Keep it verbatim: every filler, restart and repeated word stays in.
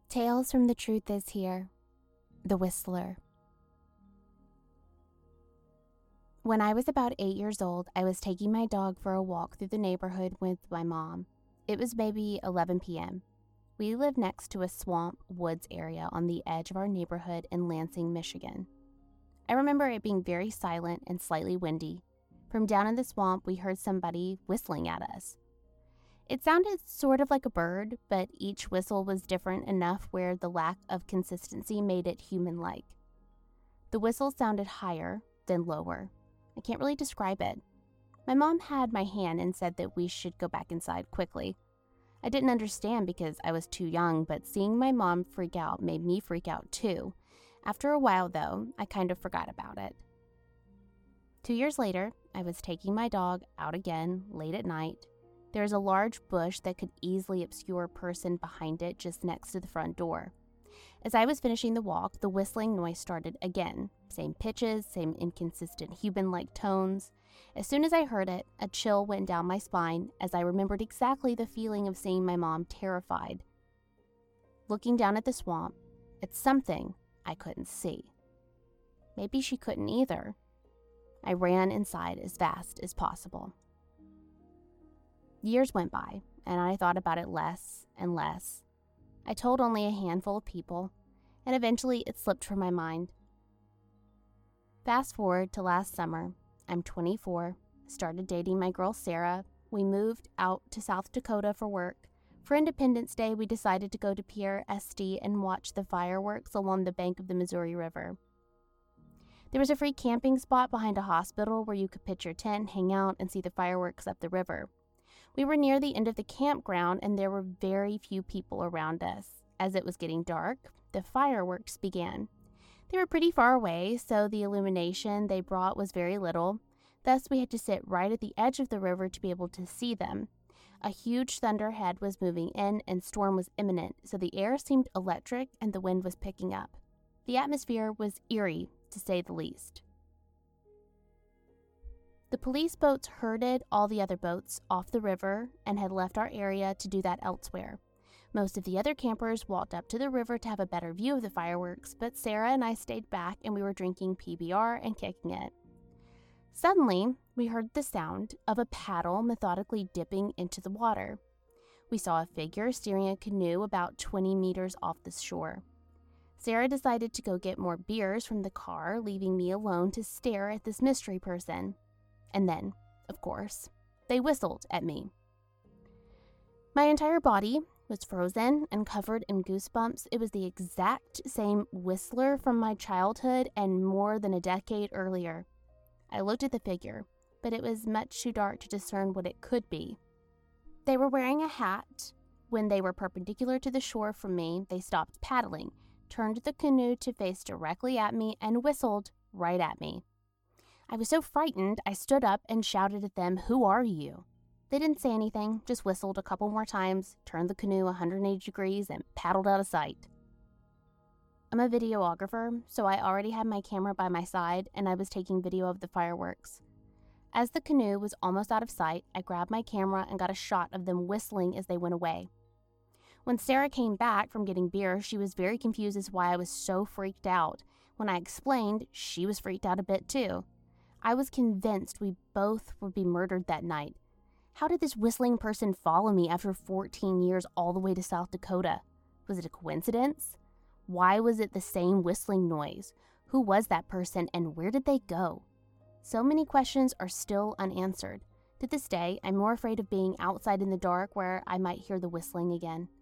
Tales from the Truth Is Here, The Whistler. When I was about eight years old, I was taking my dog for a walk through the neighborhood with my mom. It was maybe eleven p.m. We lived next to a swamp woods area on the edge of our neighborhood in Lansing, Michigan. I remember it being very silent and slightly windy. From down in the swamp, we heard somebody whistling at us. It sounded sort of like a bird, but each whistle was different enough where the lack of consistency made it human-like. The whistle sounded higher, then lower. I can't really describe it. My mom had my hand and said that we should go back inside quickly. I didn't understand because I was too young, but seeing my mom freak out made me freak out too. After a while, though, I kind of forgot about it. Two years later, I was taking my dog out again late at night. There is a large bush that could easily obscure a person behind it just next to the front door. As I was finishing the walk, the whistling noise started again. Same pitches, same inconsistent human-like tones. As soon as I heard it, a chill went down my spine as I remembered exactly the feeling of seeing my mom terrified, looking down at the swamp, at something I couldn't see. Maybe she couldn't either. I ran inside as fast as possible. Years went by, and I thought about it less and less. I told only a handful of people, and eventually it slipped from my mind. Fast forward to last summer. I'm twenty-four, started dating my girl Sarah. We moved out to South Dakota for work. For Independence Day, we decided to go to Pierre Este and watch the fireworks along the bank of the Missouri River. There was a free camping spot behind a hospital where you could pitch your tent, hang out, and see the fireworks up the river. We were near the end of the campground, and there were very few people around us. As it was getting dark, the fireworks began. They were pretty far away, so the illumination they brought was very little. Thus, we had to sit right at the edge of the river to be able to see them. A huge thunderhead was moving in, and storm was imminent, so the air seemed electric and the wind was picking up. The atmosphere was eerie, to say the least. The police boats herded all the other boats off the river and had left our area to do that elsewhere. Most of the other campers walked up to the river to have a better view of the fireworks, but Sarah and I stayed back and we were drinking P B R and kicking it. Suddenly, we heard the sound of a paddle methodically dipping into the water. We saw a figure steering a canoe about twenty meters off the shore. Sarah decided to go get more beers from the car, leaving me alone to stare at this mystery person. And then, of course, they whistled at me. My entire body was frozen and covered in goosebumps. It was the exact same whistler from my childhood and more than a decade earlier. I looked at the figure, but it was much too dark to discern what it could be. They were wearing a hat. When they were perpendicular to the shore from me, they stopped paddling, turned the canoe to face directly at me, and whistled right at me. I was so frightened, I stood up and shouted at them, "Who are you?" They didn't say anything, just whistled a couple more times, turned the canoe one hundred eighty degrees, and paddled out of sight. I'm a videographer, so I already had my camera by my side, and I was taking video of the fireworks. As the canoe was almost out of sight, I grabbed my camera and got a shot of them whistling as they went away. When Sarah came back from getting beer, she was very confused as to why I was so freaked out. When I explained, she was freaked out a bit too. I was convinced we both would be murdered that night. How did this whistling person follow me after fourteen years all the way to South Dakota? Was it a coincidence? Why was it the same whistling noise? Who was that person and where did they go? So many questions are still unanswered. To this day, I'm more afraid of being outside in the dark where I might hear the whistling again.